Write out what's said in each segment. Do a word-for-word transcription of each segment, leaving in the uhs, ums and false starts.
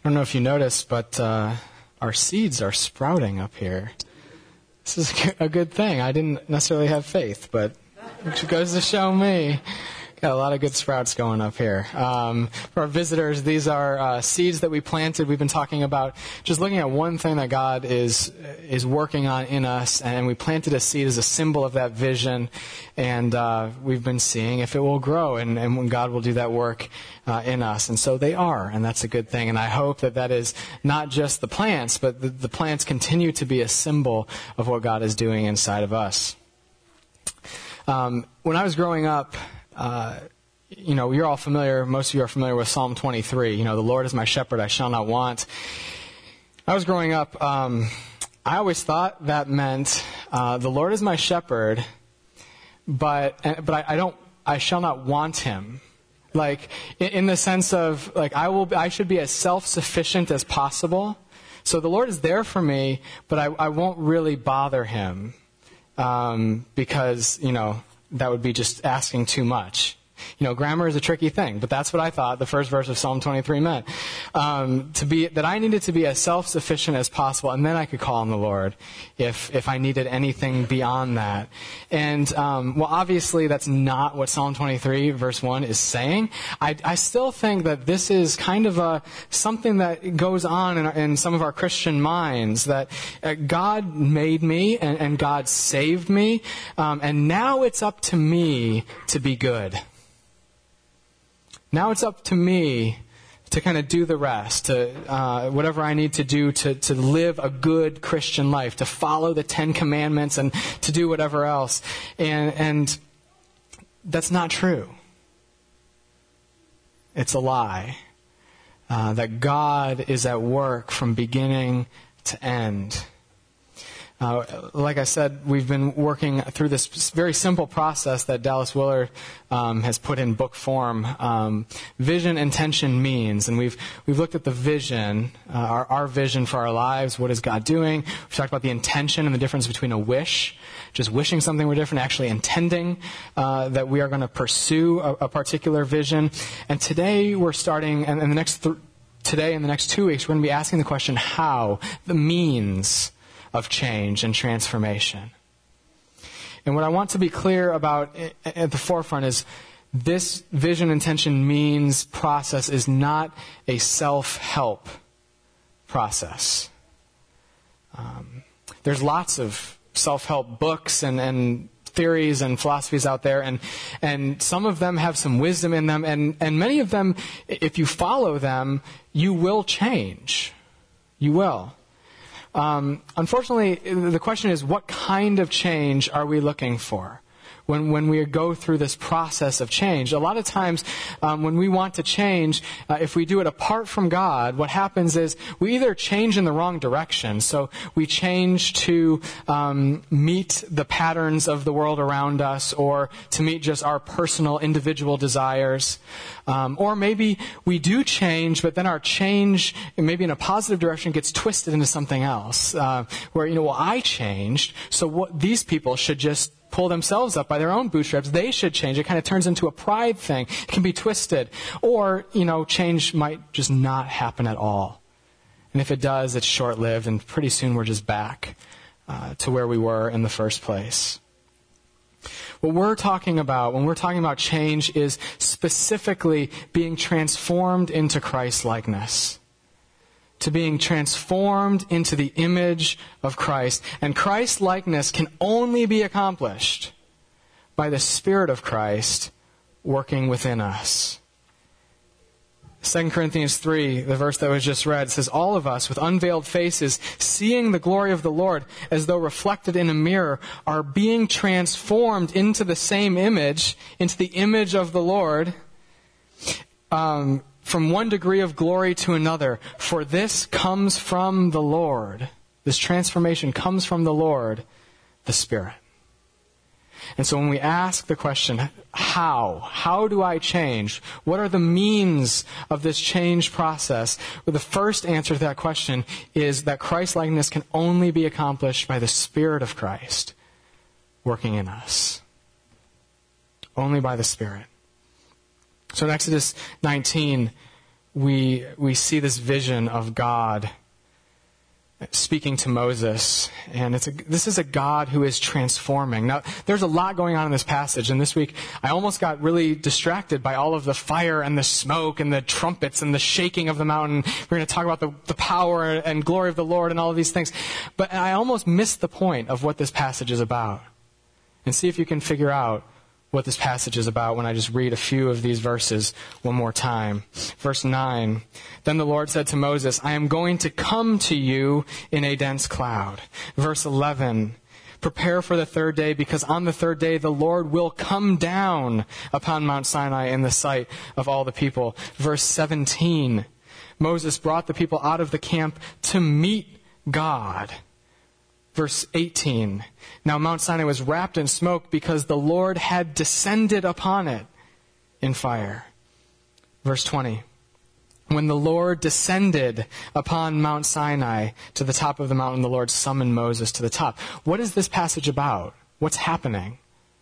don't know if you noticed, but uh, our seeds are sprouting up here. This is a good thing. I didn't necessarily have faith, but it goes to show me. Got a lot of good sprouts going up here. Um, for our visitors, these are uh, seeds that we planted. We've been talking about just looking at one thing that God is is working on in us, and we planted a seed as a symbol of that vision, and uh, we've been seeing if it will grow, and, and when God will do that work uh, in us. And so they are, and that's a good thing. And I hope that that is not just the plants, but the, the plants continue to be a symbol of what God is doing inside of us. Um, when I was growing up, Uh, you know, you're all familiar, most of you are familiar with Psalm twenty-three. You know, the Lord is my shepherd, I shall not want. I was growing up, um, I always thought that meant, uh, the Lord is my shepherd, but, but I, I don't, I shall not want him. Like, in, in the sense of, like, I will, I should be as self-sufficient as possible. So the Lord is there for me, but I, I won't really bother him, um, because, you know, that would be just asking too much. You know, grammar is a tricky thing, but that's what I thought the first verse of Psalm twenty-three meant. Um, to be that I needed to be as self-sufficient as possible, and then I could call on the Lord if if I needed anything beyond that. And um, well, obviously that's not what Psalm twenty-three verse one is saying. I, I still think that this is kind of a something that goes on in, in some of our Christian minds, that uh, God made me and, and God saved me, um, and now it's up to me to be good. Now it's up to me to kind of do the rest, to uh, whatever I need to do to, to live a good Christian life, to follow the Ten Commandments and to do whatever else. And, and that's not true. It's a lie. Uh, that God is at work from beginning to end. Uh, like I said, we've been working through this very simple process that Dallas Willard um, has put in book form. Um, vision, intention, means, and we've we've looked at the vision, uh, our our vision for our lives. What is God doing? We've talked about the intention and the difference between a wish, just wishing something were different, actually intending uh, that we are going to pursue a, a particular vision. And today we're starting, and in the next th- today and the next two weeks, we're going to be asking the question: how, the means of change and transformation. And what I want to be clear about at the forefront is this vision, intention, means process is not a self-help process. Um, there's lots of self-help books and, and theories and philosophies out there, and and some of them have some wisdom in them, and, and many of them, if you follow them, you will change. You will. Um, unfortunately, the question is, what kind of change are we looking for when when we go through this process of change? A lot of times, um, when we want to change, uh, if we do it apart from God, what happens is we either change in the wrong direction. So we change to um, meet the patterns of the world around us, or to meet just our personal, individual desires. Um, or maybe we do change, but then our change, maybe in a positive direction, gets twisted into something else. Uh, where, you know, well, I changed, so what these people should just pull themselves up by their own bootstraps. They should change. It kind of turns into a pride thing. It can be twisted. Or, you know, change might just not happen at all. And if it does, it's short-lived, and pretty soon we're just back uh, to where we were in the first place. What we're talking about, when we're talking about change, is specifically being transformed into Christ-likeness. To being transformed into the image of Christ. And Christ-likeness can only be accomplished by the Spirit of Christ working within us. Second Corinthians three, the verse that was just read, says, all of us with unveiled faces, seeing the glory of the Lord as though reflected in a mirror, are being transformed into the same image, into the image of the Lord, um, from one degree of glory to another. For this comes from the Lord. This transformation comes from the Lord, the Spirit. And so when we ask the question, how? How do I change? What are the means of this change process? Well, the first answer to that question is that Christ-likeness can only be accomplished by the Spirit of Christ working in us. Only by the Spirit. So in Exodus nineteen, we we see this vision of God speaking to Moses, and it's a, this is a God who is transforming. Now, there's a lot going on in this passage, and this week I almost got really distracted by all of the fire and the smoke and the trumpets and the shaking of the mountain. We're going to talk about the, the power and glory of the Lord and all of these things, but I almost missed the point of what this passage is about. And see if you can figure out what this passage is about when I just read a few of these verses one more time. Verse nine, then the Lord said to Moses, I am going to come to you in a dense cloud. Verse eleven, prepare for the third day, because on the third day the Lord will come down upon Mount Sinai in the sight of all the people. Verse seventeen, Moses brought the people out of the camp to meet God. Verse eighteen, now Mount Sinai was wrapped in smoke because the Lord had descended upon it in fire. Verse twenty, when the Lord descended upon Mount Sinai to the top of the mountain, the Lord summoned Moses to the top. What is this passage about? What's happening?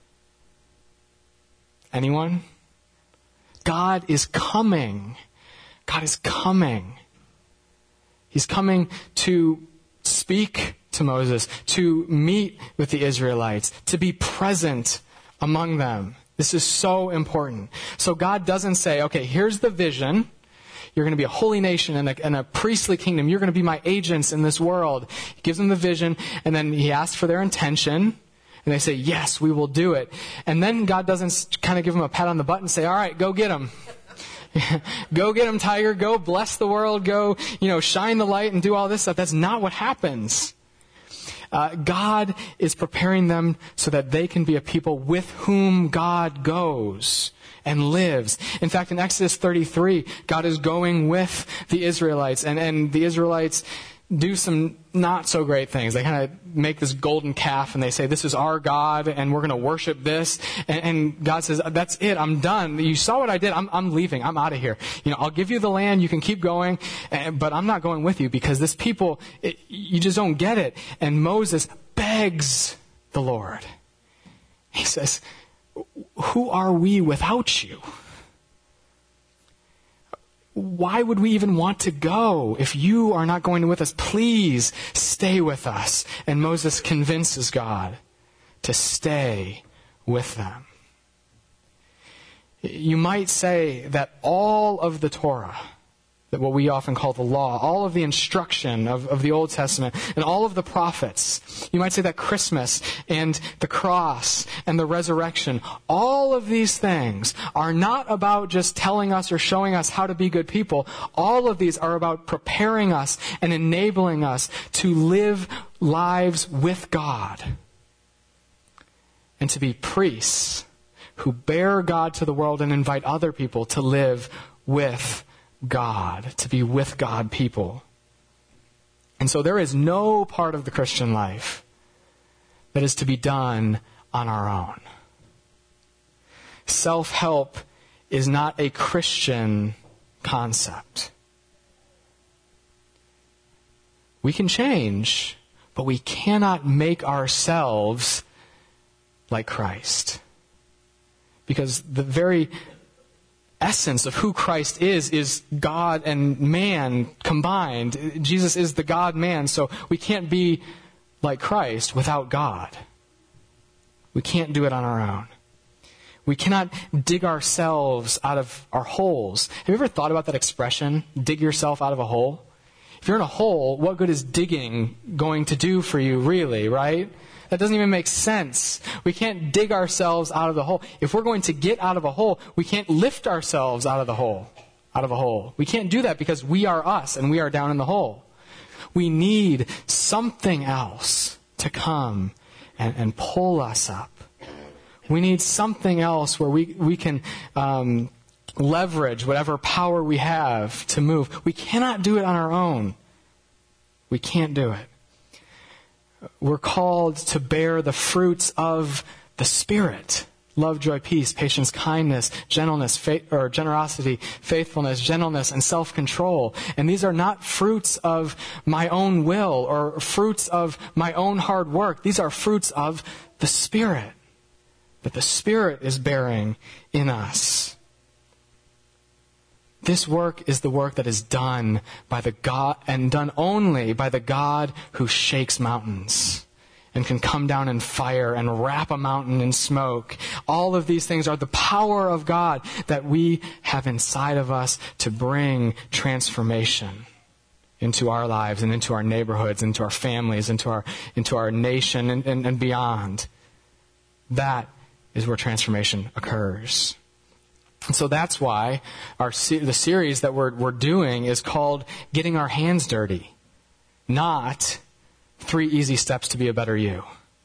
Anyone? God is coming. God is coming. He's coming to speak to Moses, to meet with the Israelites, to be present among them. This is so important. So God doesn't say, okay, here's the vision. You're going to be a holy nation and a, and a priestly kingdom. You're going to be my agents in this world. He gives them the vision, and then he asks for their intention, and they say, yes, we will do it. And then God doesn't kind of give them a pat on the butt and say, all right, go get them. Go get them, tiger. Go bless the world. Go, you know, shine the light and do all this stuff. That's not what happens. Uh, God is preparing them so that they can be a people with whom God goes and lives. In fact, in Exodus thirty-three, God is going with the Israelites, and, and the Israelites do some not so great things. They kind of make this golden calf and they say, this is our God and we're going to worship this. And, and God says, that's it. I'm done. You saw what I did. I'm, I'm leaving. I'm out of here. You know, I'll give you the land. You can keep going, but I'm not going with you because this people, it, you just don't get it. And Moses begs the Lord. He says, who are we without you? Why would we even want to go if you are not going with us? Please stay with us. And Moses convinces God to stay with them. You might say that all of the Torah, that what we often call the law, all of the instruction of, of the Old Testament, and all of the prophets, you might say that Christmas and the cross and the resurrection, all of these things are not about just telling us or showing us how to be good people. All of these are about preparing us and enabling us to live lives with God and to be priests who bear God to the world and invite other people to live with God, to be with God people. And so there is no part of the Christian life that is to be done on our own. Self-help is not a Christian concept. We can change, but we cannot make ourselves like Christ. Because the very essence of who Christ is, is God and man combined. Jesus is the God-man, so we can't be like Christ without God. We can't do it on our own. We cannot dig ourselves out of our holes. Have you ever thought about that expression, dig yourself out of a hole? If you're in a hole, what good is digging going to do for you, really, right? That doesn't even make sense. We can't dig ourselves out of the hole. If we're going to get out of a hole, we can't lift ourselves out of the hole, out of a hole. We can't do that because we are us and we are down in the hole. We need something else to come and, and pull us up. We need something else where we, we can um, leverage whatever power we have to move. We cannot do it on our own. We can't do it. We're called to bear the fruits of the Spirit. Love, joy, peace, patience, kindness, gentleness, faith, or generosity, faithfulness, gentleness, and self-control. And these are not fruits of my own will or fruits of my own hard work. These are fruits of the Spirit that the Spirit is bearing in us. This work is the work that is done by the God, and done only by the God who shakes mountains and can come down in fire and wrap a mountain in smoke. All of these things are the power of God that we have inside of us to bring transformation into our lives and into our neighborhoods, into our families, into our into our nation and, and, and beyond. That is where transformation occurs. And so that's why our the series that we're we're doing is called Getting Our Hands Dirty, not Three Easy Steps to Be a Better You.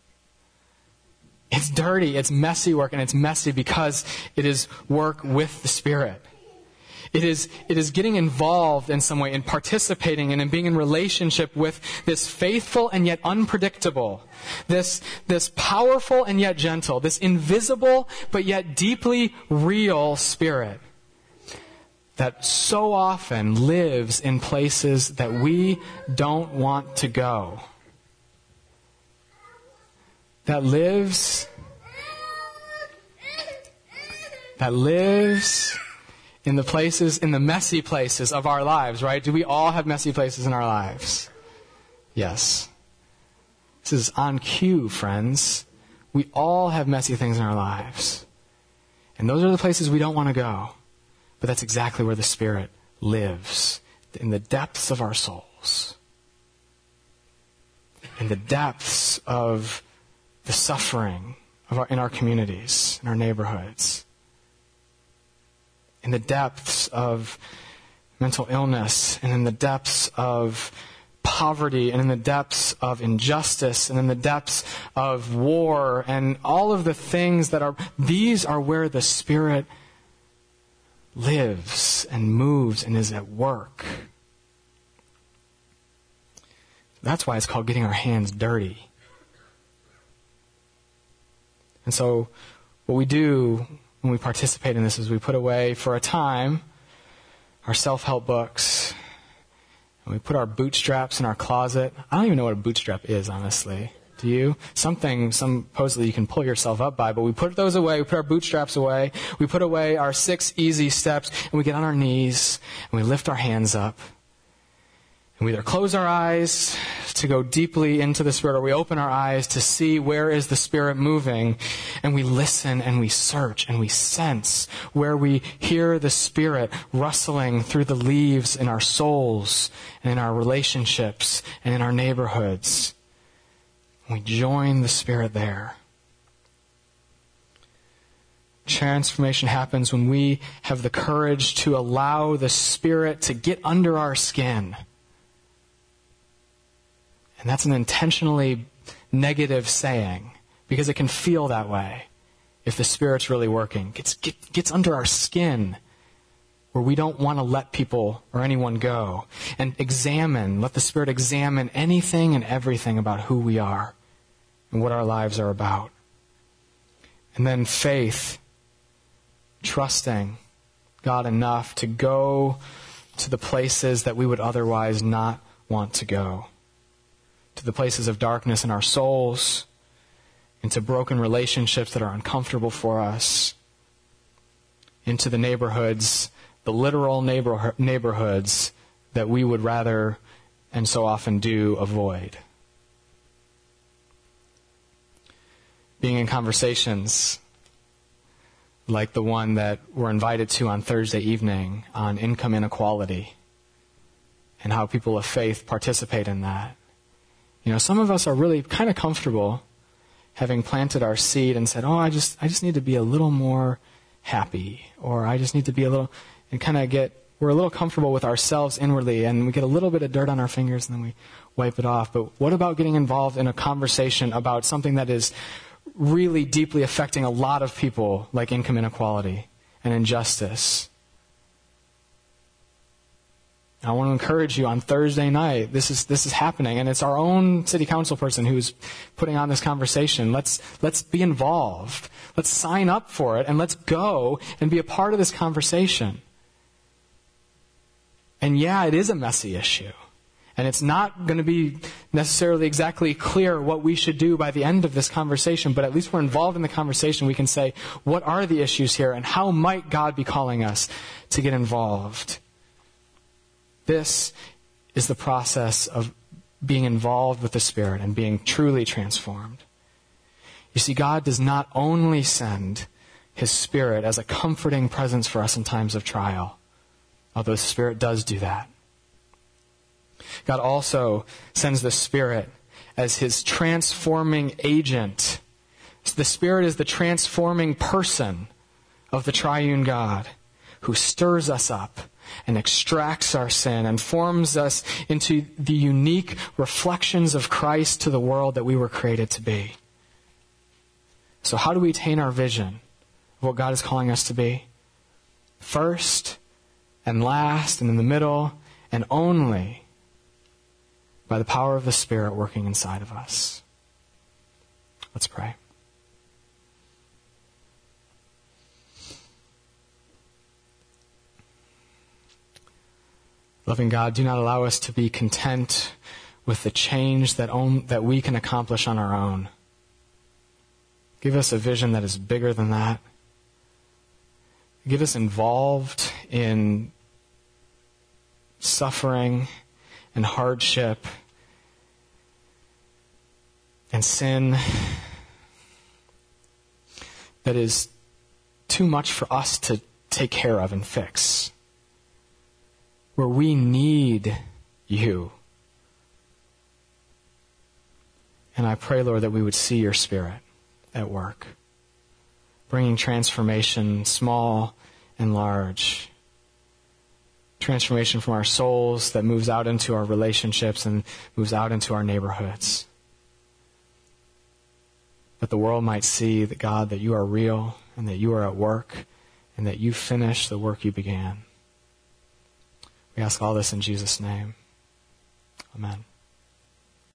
It's dirty, it's messy work, and it's messy because it is work with the Spirit. It is it is getting involved in some way, in participating and in being in relationship with this faithful and yet unpredictable, this this powerful and yet gentle, this invisible but yet deeply real Spirit that so often lives in places that we don't want to go. That lives that lives in the places, in the messy places of our lives, right? Do we all have messy places in our lives? Yes. This is on cue, friends. We all have messy things in our lives. And those are the places we don't want to go. But that's exactly where the Spirit lives, in the depths of our souls. In the depths of the suffering of our, in our communities, in our neighborhoods. In the depths of mental illness, and in the depths of poverty, and in the depths of injustice, and in the depths of war, and all of the things that are, these are where the Spirit lives and moves and is at work. That's why it's called Getting Our Hands Dirty. And so what we do when we participate in this is we put away for a time our self-help books, and we put our bootstraps in our closet. I don't even know what a bootstrap is, honestly. Do you? Something, supposedly you can pull yourself up by, but we put those away, we put our bootstraps away, we put away our six easy steps, and we get on our knees, and we lift our hands up. And we either close our eyes to go deeply into the Spirit, or we open our eyes to see where is the Spirit moving, and we listen and we search and we sense where we hear the Spirit rustling through the leaves in our souls and in our relationships and in our neighborhoods. We join the Spirit there. Transformation happens when we have the courage to allow the Spirit to get under our skin. And that's an intentionally negative saying, because it can feel that way if the Spirit's really working. It gets, get, gets under our skin where we don't want to let people or anyone go. And examine, let the Spirit examine anything and everything about who we are and what our lives are about. And then faith, trusting God enough to go to the places that we would otherwise not want to go. To the places of darkness in our souls, into broken relationships that are uncomfortable for us, into the neighborhoods, the literal neighbor, neighborhoods that we would rather, and so often do, avoid. Being in conversations like the one that we're invited to on Thursday evening on income inequality and how people of faith participate in that. You know, some of us are really kind of comfortable having planted our seed and said, oh, I just I just need to be a little more happy, or I just need to be a little, and kind of get, we're a little comfortable with ourselves inwardly, and we get a little bit of dirt on our fingers and then we wipe it off. But what about getting involved in a conversation about something that is really deeply affecting a lot of people, like income inequality and injustice? I want to encourage you on Thursday night. This is this is happening, and it's our own city council person who's putting on this conversation. Let's let's be involved. Let's sign up for it, and let's go and be a part of this conversation. And yeah, it is a messy issue, And it's not going to be necessarily exactly clear what we should do by the end of this conversation, but at least we're involved in the conversation. We can say, what are the issues here, and how might God be calling us to get involved? This is the process of being involved with the Spirit and being truly transformed. You see, God does not only send His Spirit as a comforting presence for us in times of trial, although the Spirit does do that. God also sends the Spirit as His transforming agent. The Spirit is the transforming person of the triune God who stirs us up and extracts our sin and forms us into the unique reflections of Christ to the world that we were created to be. So how do we attain our vision of what God is calling us to be? First and last and in the middle and only by the power of the Spirit working inside of us. Let's pray. Loving God, do not allow us to be content with the change that, own, that we can accomplish on our own. Give us a vision that is bigger than that. Get us involved in suffering and hardship and sin that is too much for us to take care of and fix. Where we need you. And I pray, Lord, that we would see your Spirit at work, bringing transformation, small and large. Transformation from our souls that moves out into our relationships and moves out into our neighborhoods. That the world might see that, God, that you are real and that you are at work and that you finish the work you began. We ask all this in Jesus' name. Amen.